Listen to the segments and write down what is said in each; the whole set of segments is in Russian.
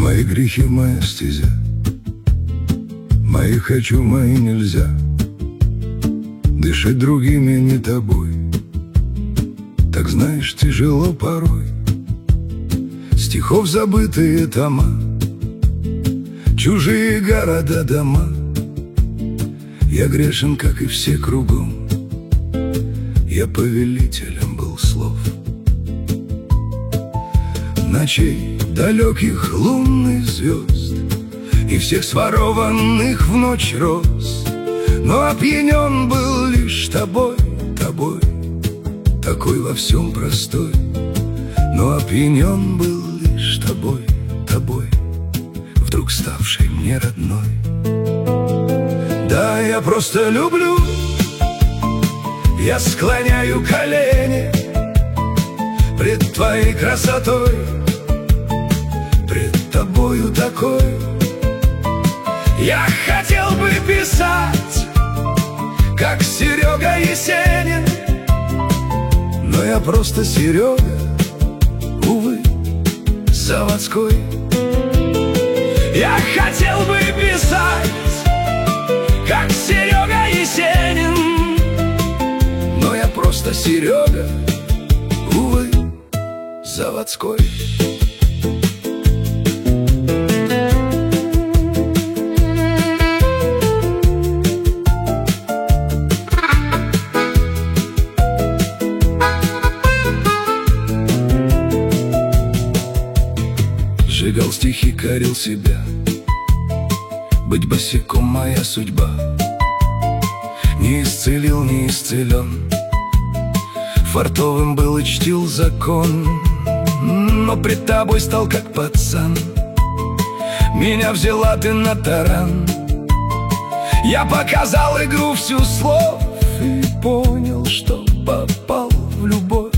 Мои грехи, моя стезя, мои хочу, мои нельзя. Дышать другими, не тобой, так знаешь, тяжело порой. Стихов забытые тома, чужие города, дома. Я грешен, как и все кругом, я повелителем был слов. Ночей далеких лунных звезд и всех сворованных в ночь роз, но опьянен был лишь тобой, тобой, такой во всем простой. Но опьянен был лишь тобой, тобой, вдруг ставшей мне родной. Да, я просто люблю, я склоняю колени пред твоей красотой, пред тобою такой. Я хотел бы писать, как Серега Есенин, но я просто Серега, увы, заводской. Я хотел бы писать, как Серега Есенин, но я просто Серега, увы, заводской. Сжигал стихи, корил себя, быть босиком моя судьба. Не исцелил, не исцелен, фартовым был и чтил закон, но пред тобой стал как пацан. Меня взяла ты на таран. Я показал игру всю слов и понял, что попал в любовь.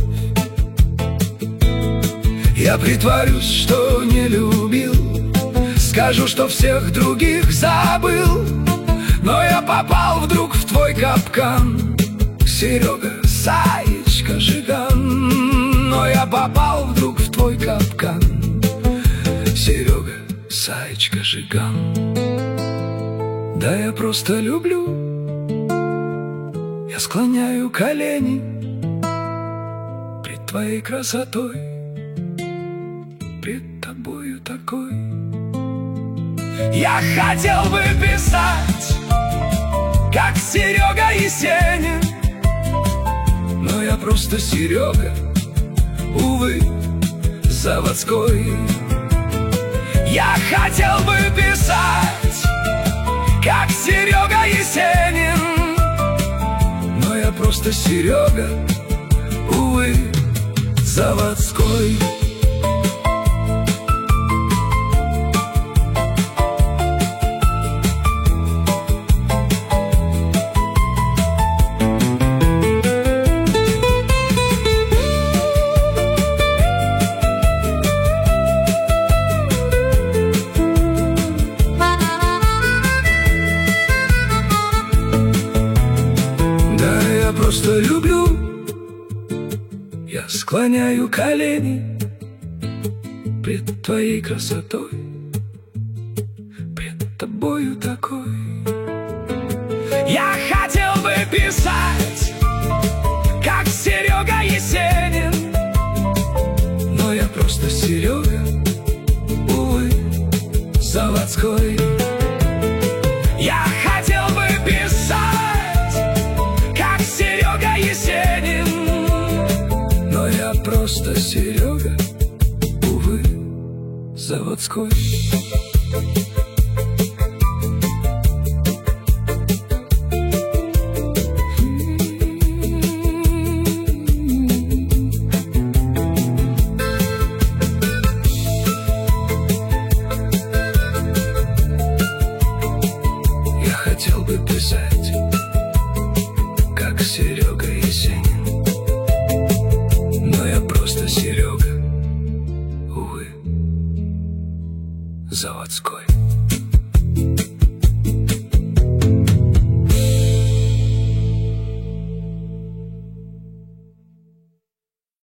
Я притворюсь, что не любил, скажу, что всех других забыл, но я попал вдруг в твой капкан, Серега, Саечка, Жиган. Но я попал вдруг в твой капкан, Серега, Саечка, Жиган. Да, я просто люблю, я склоняю колени пред твоей красотой, пред тобою такой. Я хотел бы писать, как Серега Есенин, но я просто Серега, увы, заводской. Я хотел бы писать, как Серега Есенин, но я просто Серега, увы, заводской. Я просто люблю, я склоняю колени пред твоей красотой, пред тобою такой. Я хотел бы писать, как Серега Есенин, но я просто Серега, увы, заводской. Я хотел бы писать, как Серега Есенин, но я просто Серега, увы, заводской. Я хотел бы писать, как Серега Есенин, но я просто Серега, увы, заводской.